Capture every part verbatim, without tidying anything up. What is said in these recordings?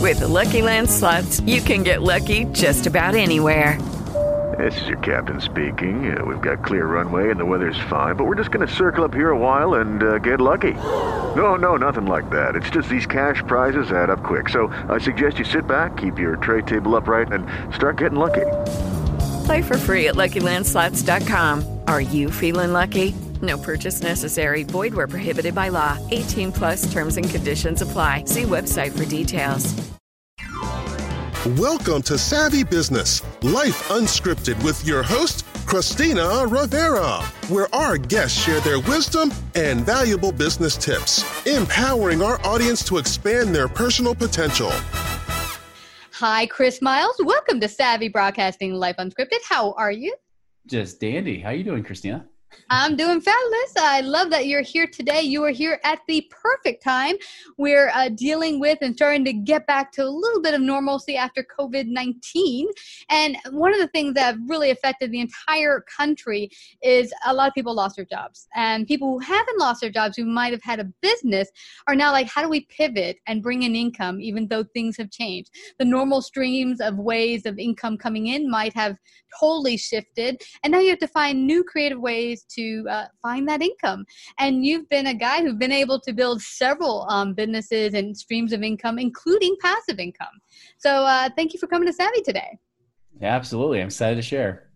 With the Lucky Land Slots, you can get lucky just about anywhere. This is your captain speaking. Uh, we've got clear runway and the weather's fine, but we're just going to circle up here a while and uh, get lucky. No, no, nothing like that. It's just these cash prizes add up quick. So I suggest you sit back, keep your tray table upright, and start getting lucky. Play for free at Lucky Land Slots dot com. Are you feeling lucky? No purchase necessary. Void where prohibited by law. eighteen plus terms and conditions apply. See website for details. Welcome to Savvy Business, Life Unscripted with your host, Christina Rivera, where our guests share their wisdom and valuable business tips, empowering our audience to expand their personal potential. Hi, Chris Miles. Welcome to Savvy Broadcasting, Life Unscripted. How are you? Just dandy. How you doing, Christina? I'm doing fabulous. I love that you're here today. You are here at the perfect time. We're uh, dealing with and starting to get back to a little bit of normalcy after covid nineteen. And one of the things that have really affected the entire country is a lot of people lost their jobs. And people who haven't lost their jobs, who might have had a business, are now like, how do we pivot and bring in income even though things have changed? The normal streams of ways of income coming in might have totally shifted. And now you have to find new creative ways to uh, find that income. And you've been a guy who's been able to build several um, businesses and streams of income, including passive income. So uh, thank you for coming to Savvy today. Yeah, absolutely. I'm excited to share.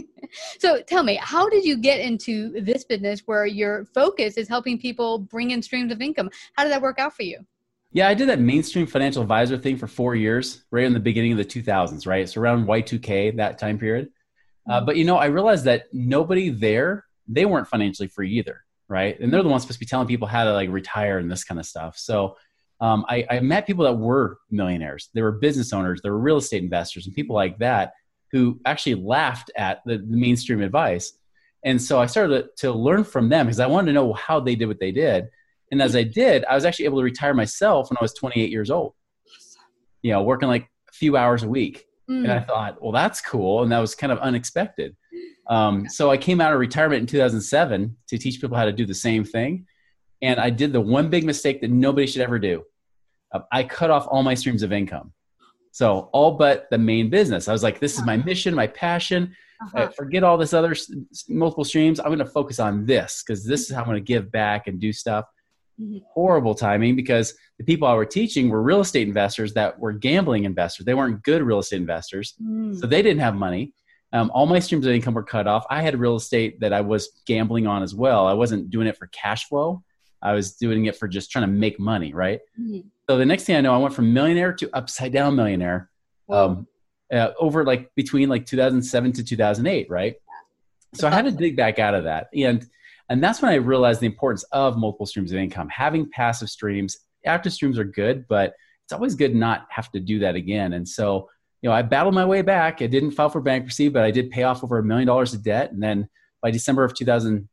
So tell me, how did you get into this business where your focus is helping people bring in streams of income? How did that work out for you? Yeah, I did that mainstream financial advisor thing for four years, right in the beginning of the two thousands, right? So around Y two K, that time period. Uh, but, you know, I realized that nobody there, they weren't financially free either, right? And they're the ones supposed to be telling people how to like retire and this kind of stuff. So um, I, I met people that were millionaires. They were business owners. They were real estate investors and people like that who actually laughed at the, the mainstream advice. And so I started to, to learn from them because I wanted to know how they did what they did. And as I did, I was actually able to retire myself when I was twenty-eight years old, you know, working like a few hours a week. Mm. And I thought, well, that's cool. And that was kind of unexpected. Um, so I came out of retirement in two thousand seven to teach people how to do the same thing. And I did the one big mistake that nobody should ever do. Uh, I cut off all my streams of income. So all but the main business. I was like, this is my mission, my passion. Uh-huh. Uh, forget all this other s- multiple streams. I'm going to focus on this because this is how I'm going to give back and do stuff. Mm-hmm. Horrible timing because the people I were teaching were real estate investors that were gambling investors. They weren't good real estate investors. Mm. So they didn't have money. Um, all my streams of income were cut off. I had real estate that I was gambling on as well. I wasn't doing it for cash flow. I was doing it for just trying to make money, right? Mm-hmm. So the next thing I know, I went from millionaire to upside down millionaire um, uh, over like between like two thousand seven to two thousand eight, right? So I had to dig back out of that. And And that's when I realized the importance of multiple streams of income. Having passive streams, active streams are good, but it's always good not have to do that again. And so, you know, I battled my way back. I didn't file for bankruptcy, but I did pay off over a million dollars of debt. And then by December of two thousand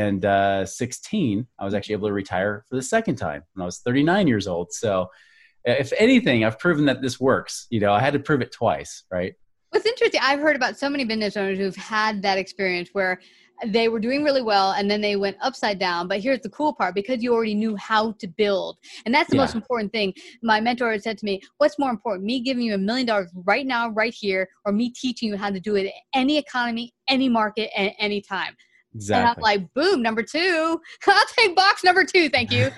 sixteen, I was actually able to retire for the second time when I was thirty-nine years old. So if anything, I've proven that this works. You know, I had to prove it twice, right? What's interesting, I've heard about so many business owners who've had that experience where they were doing really well and then they went upside down. But here's the cool part, because you already knew how to build. And that's the yeah. most important thing. My mentor said to me, what's more important, me giving you a million dollars right now, right here, or me teaching you how to do it in any economy, any market, at any time? Exactly. And I'm like, boom, number two. I'll take box number two, thank you.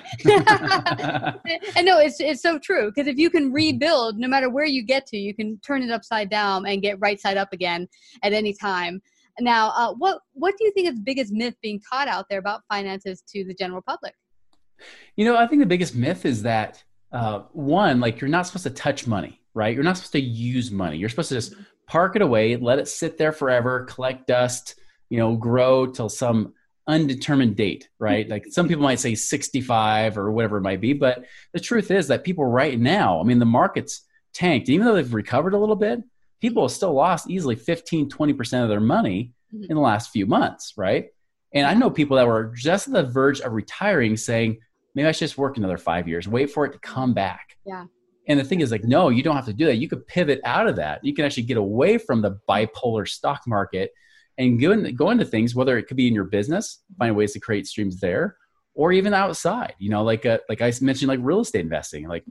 And no, it's it's so true. Because if you can rebuild, no matter where you get to, you can turn it upside down and get right side up again at any time. Now, uh, what what do you think is the biggest myth being taught out there about finances to the general public? You know, I think the biggest myth is that, uh, one, like you're not supposed to touch money, right? You're not supposed to use money. You're supposed to just park it away, let it sit there forever, collect dust, you know, grow till some undetermined date, right? Like some people might say sixty-five or whatever it might be, but the truth is that people right now, I mean, the market's tanked. Even though they've recovered a little bit, people have still lost easily fifteen, twenty percent of their money in the last few months, right? And I know people that were just at the verge of retiring saying, maybe I should just work another five years, wait for it to come back. Yeah. And the thing is like, no, you don't have to do that. You could pivot out of that. You can actually get away from the bipolar stock market and go into, go into things, whether it could be in your business, find ways to create streams there, or even outside, you know, like, a, like I mentioned, like real estate investing. Like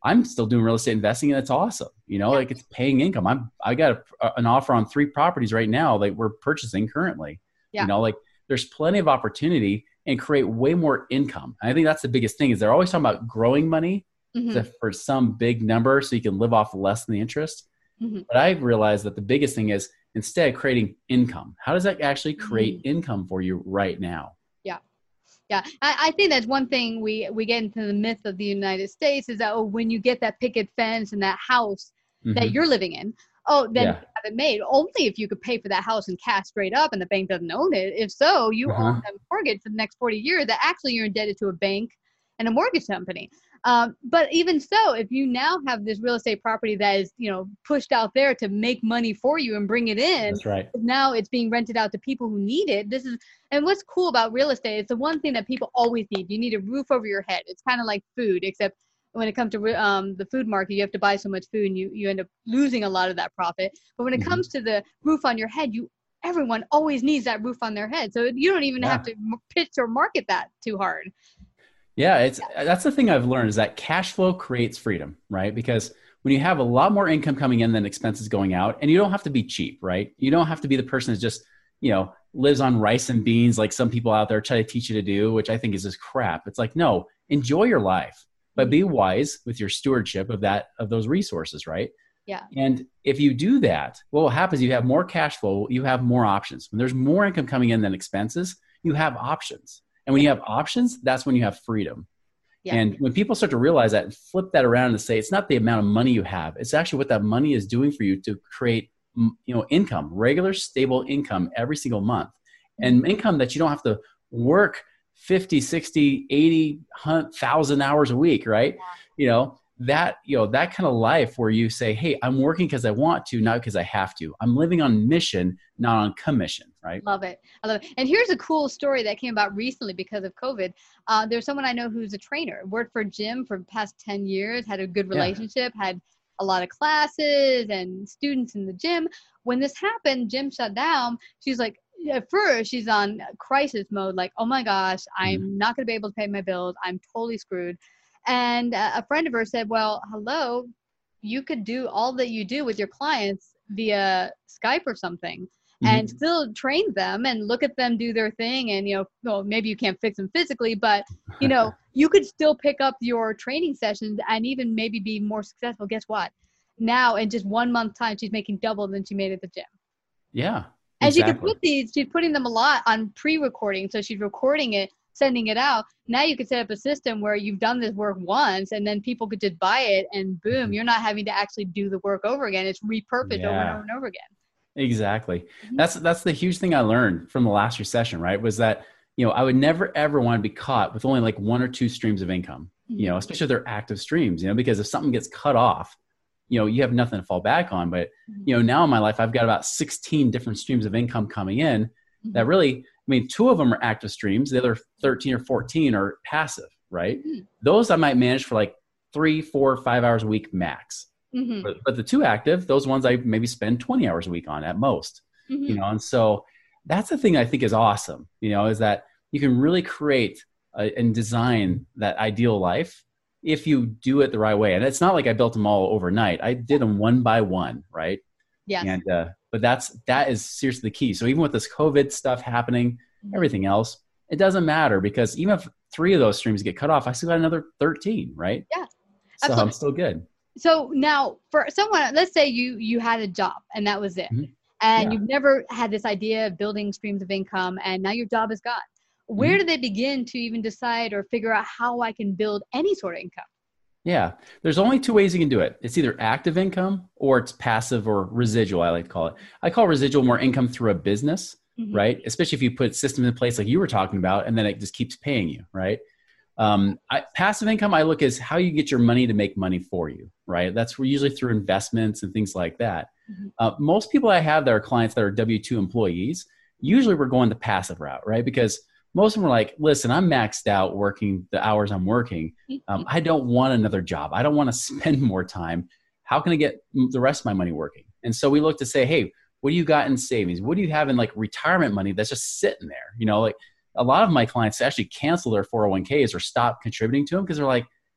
I'm still doing real estate investing, and it's awesome. You know, yeah. like it's paying income. I'm, I got a, an offer on three properties right now that we're purchasing currently. Yeah. You know, like there's plenty of opportunity and create way more income. And I think that's the biggest thing is they're always talking about growing money mm-hmm. for some big number so you can live off less than the interest. Mm-hmm. But I've realized that the biggest thing is instead creating income. How does that actually create mm-hmm. income for you right now? Yeah. Yeah. I, I think that's one thing we, we get into the myth of the United States is that, oh, when you get that picket fence and that house mm-hmm. that you're living in, oh, then yeah. you have it made. Only if you could pay for that house in cash straight up and the bank doesn't own it. If so, you uh-huh. own a mortgage for the next forty years that actually you're indebted to a bank and a mortgage company. Um, but even so, if you now have this real estate property that is, you know, pushed out there to make money for you and bring it in, that's right. Now it's being rented out to people who need it. This is, and what's cool about real estate, it's the one thing that people always need. You need a roof over your head. It's kind of like food, except when it comes to um, the food market, you have to buy so much food and you, you end up losing a lot of that profit. But when it mm-hmm. comes to the roof on your head, you everyone always needs that roof on their head. So you don't even yeah. have to pitch or market that too hard. Yeah, it's yeah. that's the thing I've learned is that cash flow creates freedom, right? Because when you have a lot more income coming in than expenses going out, and you don't have to be cheap, right? You don't have to be the person that just, you know, lives on rice and beans like some people out there try to teach you to do, which I think is just crap. It's like, no, enjoy your life, but be wise with your stewardship of that, of those resources, right? Yeah. And if you do that, what will happen is you have more cash flow, you have more options. When there's more income coming in than expenses, you have options. And when you have options, that's when you have freedom. Yeah. And when people start to realize that and flip that around and say, it's not the amount of money you have, it's actually what that money is doing for you to create, you know, income, regular, stable income every single month. And income that you don't have to work fifty, sixty, eighty, one thousand hours a week, right? Yeah. You know, that, you know, that kind of life where you say, hey, I'm working because I want to, not because I have to. I'm living on mission, not on commission, right? Love it. I love it. And here's a cool story that came about recently because of COVID. Uh, there's someone I know who's a trainer, worked for a gym for the past ten years, had a good relationship, yeah. had a lot of classes and students in the gym. When this happened, gym shut down. She's like, at first she's on crisis mode, like, oh my gosh, I'm mm. not going to be able to pay my bills. I'm totally screwed. And uh, a friend of hers said, well, hello, you could do all that you do with your clients via Skype or something mm-hmm. and still train them and look at them do their thing. And, you know, well, maybe you can't fix them physically, but, you know, you could still pick up your training sessions and even maybe be more successful. Guess what? Now, in just one month time, she's making double than she made at the gym. Yeah. And exactly. she could put these, she's putting them a lot on pre-recording. So she's recording it, sending it out. Now you could set up a system where you've done this work once and then people could just buy it and boom, mm-hmm. you're not having to actually do the work over again. It's repurposed yeah. over and over and over again. Exactly. Mm-hmm. That's, that's the huge thing I learned from the last recession, right? Was that, you know, I would never, ever want to be caught with only like one or two streams of income, mm-hmm. you know, especially if they're active streams, you know, because if something gets cut off, you know, you have nothing to fall back on. But, mm-hmm. you know, now in my life, I've got about sixteen different streams of income coming in mm-hmm. that really, I mean, two of them are active streams. The other thirteen or fourteen are passive, right? Mm-hmm. Those I might manage for like three, four, five hours a week max. Mm-hmm. But, but the two active, those ones I maybe spend twenty hours a week on at most, mm-hmm. you know? And so that's the thing I think is awesome, you know, is that you can really create uh, and design that ideal life if you do it the right way. And it's not like I built them all overnight. I did them one by one, right? Yeah. And, uh, but that's, that is seriously the key. So even with this COVID stuff happening, everything else, it doesn't matter because even if three of those streams get cut off, I still got another thirteen, right? Yeah. So absolutely. I'm still good. So now for someone, let's say you, you had a job and that was it. Mm-hmm. And yeah. you've never had this idea of building streams of income and now your job is gone. Where mm-hmm. do they begin to even decide or figure out how I can build any sort of income? Yeah, there's only two ways you can do it. It's either active income or it's passive or residual, I like to call it. I call residual more income through a business, mm-hmm. right? Especially if you put systems in place like you were talking about, and then it just keeps paying you, right? Um, I, passive income, I look as how you get your money to make money for you, right? That's usually through investments and things like that. Mm-hmm. Uh, most people I have that are clients that are W two employees, usually we're going the passive route, right? Because most of them are like, listen, I'm maxed out working the hours I'm working. Um, I don't want another job. I don't want to spend more time. How can I get the rest of my money working? And so we look to say, hey, what do you got in savings? What do you have in like retirement money that's just sitting there? You know, like a lot of my clients actually cancel their four oh one k's or stop contributing to them because they're like,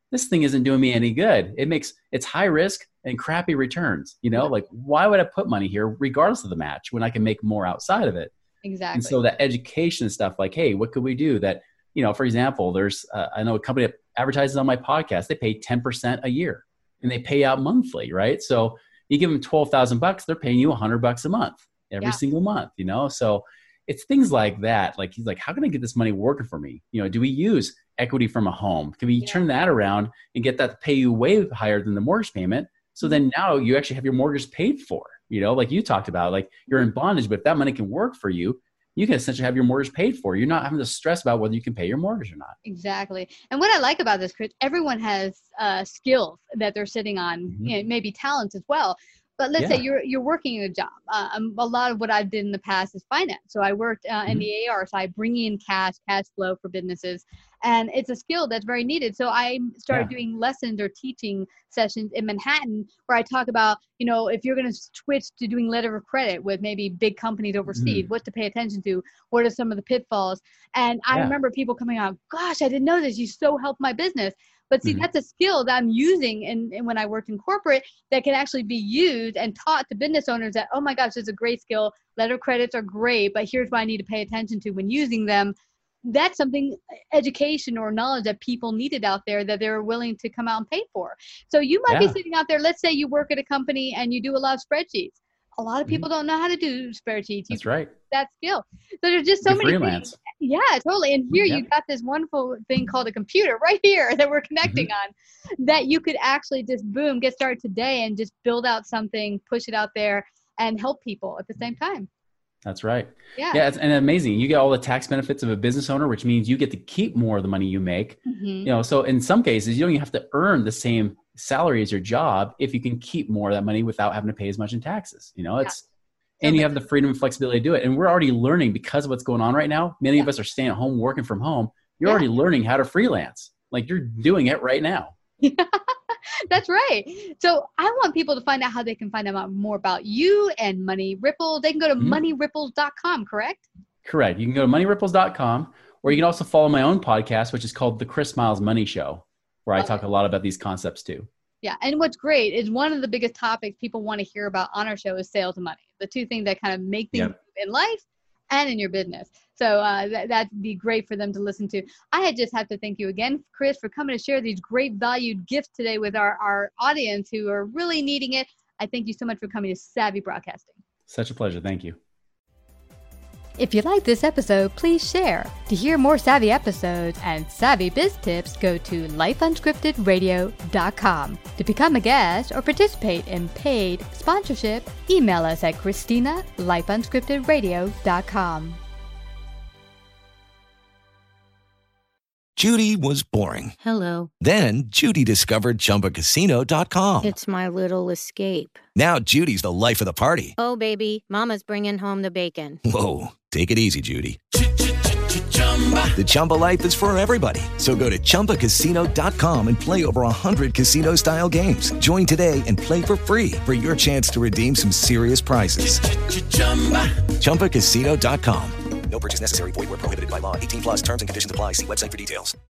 this thing isn't doing me any good. It makes, it's high risk and crappy returns. You know, like why would I put money here regardless of the match when I can make more outside of it? Exactly. And so that education stuff, like, hey, what could we do that, you know, for example, there's, uh, I know a company that advertises on my podcast, they pay ten percent a year and they pay out monthly, right? So you give them twelve thousand bucks, they're paying you a hundred bucks a month every yeah. single month, you know? So it's things like that. Like, he's like, how can I get this money working for me? You know, do we use equity from a home? Can we yeah. turn that around and get that to pay you way higher than the mortgage payment? So then now you actually have your mortgage paid for, you know, like you talked about, like you're in bondage, but if that money can work for you, you can essentially have your mortgage paid for. You're not having to stress about whether you can pay your mortgage or not. Exactly. And what I like about this, Chris, everyone has uh, skills that they're sitting on, mm-hmm. you know, maybe talents as well. But let's yeah. say you're you're working a job. Uh, um, a lot of what I've did in the past is finance. So I worked uh, mm-hmm. in the A R side, bringing in cash, cash flow for businesses. And it's a skill that's very needed. So I started yeah. doing lessons or teaching sessions in Manhattan where I talk about, you know, if you're going to switch to doing letter of credit with maybe big companies overseas, mm-hmm. what to pay attention to, what are some of the pitfalls. And I yeah. remember people coming out, gosh, I didn't know this. You so helped my business. But see, mm-hmm. that's a skill that I'm using in, in when I worked in corporate that can actually be used and taught to business owners that, oh my gosh, it's a great skill. Letter of credits are great, but here's what I need to pay attention to when using them. That's something, education or knowledge that people needed out there that they're willing to come out and pay for. So you might yeah. be sitting out there, let's say you work at a company and you do a lot of spreadsheets. A lot of people mm-hmm. don't know how to do spreadsheets. That's you right. That skill. So there's just so You're many freelance. things. Yeah, totally. And here yeah. you got this wonderful thing called a computer right here that we're connecting mm-hmm. on that you could actually just boom, get started today and just build out something, push it out there and help people at the same time. That's right. Yeah. Yeah. It's and amazing. You get all the tax benefits of a business owner, which means you get to keep more of the money you make. Mm-hmm. You know, so in some cases, you don't even have to earn the same salary as your job if you can keep more of that money without having to pay as much in taxes. You know, it's, yeah. and you have the freedom and flexibility to do it. And we're already learning because of what's going on right now. Many yeah. of us are staying at home, working from home. You're yeah. already learning how to freelance. Like you're doing it right now. Yeah, that's right. So I want people to find out how they can find out more about you and Money Ripple. They can go to mm-hmm. money ripples dot com, correct? Correct. You can go to money ripples dot com, or you can also follow my own podcast, which is called The Chris Miles Money Show, where I talk a lot about these concepts too. Yeah. And what's great is one of the biggest topics people want to hear about on our show is sales and money, the two things that kind of make things yep. in life and in your business. So uh, that, that'd be great for them to listen to. I had just have to thank you again, Chris, for coming to share these great valued gifts today with our, our audience who are really needing it. I thank you so much for coming to Savvy Broadcasting. Such a pleasure. Thank you. If you like this episode, please share. To hear more Savvy episodes and Savvy Biz Tips, go to life unscripted radio dot com. To become a guest or participate in paid sponsorship, email us at Christina at life unscripted radio dot com. Judy was boring. Hello. Then Judy discovered chumba casino dot com. It's my little escape. Now Judy's the life of the party. Oh, baby, mama's bringing home the bacon. Whoa, take it easy, Judy. The Chumba life is for everybody. So go to chumba casino dot com and play over one hundred casino-style games. Join today and play for free for your chance to redeem some serious prizes. chumba casino dot com. No purchase necessary. Void where prohibited by law. eighteen plus terms and conditions apply. See website for details.